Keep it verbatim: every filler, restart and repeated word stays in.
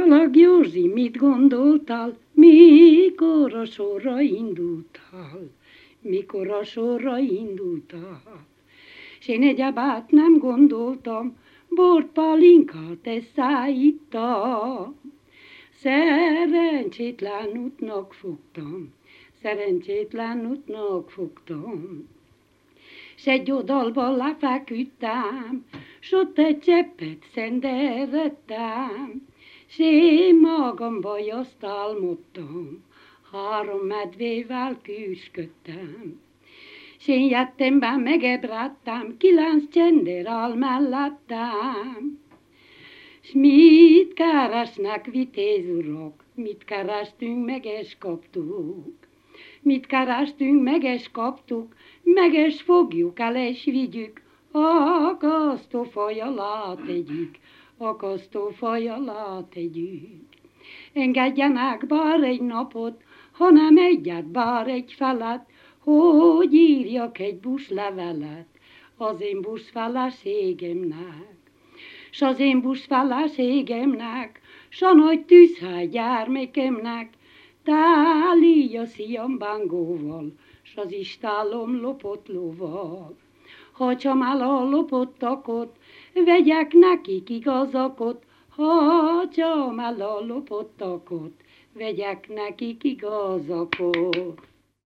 Szalag Józsi, mit gondoltál, mikor a sorra indultál? Mikor a sorra indultál? S én egyebát nem gondoltam, bort pálinkát eszállíttam. Szerencsétlen útnak fogtam, szerencsétlen útnak fogtam. S egy oldalban lefeküdtem, s ott egy cseppet szenderedtem, s én magamba azt álmodtam, három medvével küsködtem. S én jöttem be, megebredtem, kilenc csender áll mellettem. S mit keresnek vitéz urak, mit kerestünk, meg és kaptuk. Mit kerestünk, meg és kaptuk, meg és fogjuk el és vigyük, akasztófaj alá tegyük, akasztófaj alá tegyük. Engedjenek bár egy napot, hanem egyet, bár egy felet, hogy írjak egy buszlevelet az én buszfeleségemnek. S az én buszfeleségemnek, s a nagy tűzhely gyermekemnek, táli a szíjam bángóval, s az istálom lopott lóval. Hagyjam el a lopottakot, vegyek nekik igazakot, hagyjam el a lopottakot, vegyek nekik igazakot.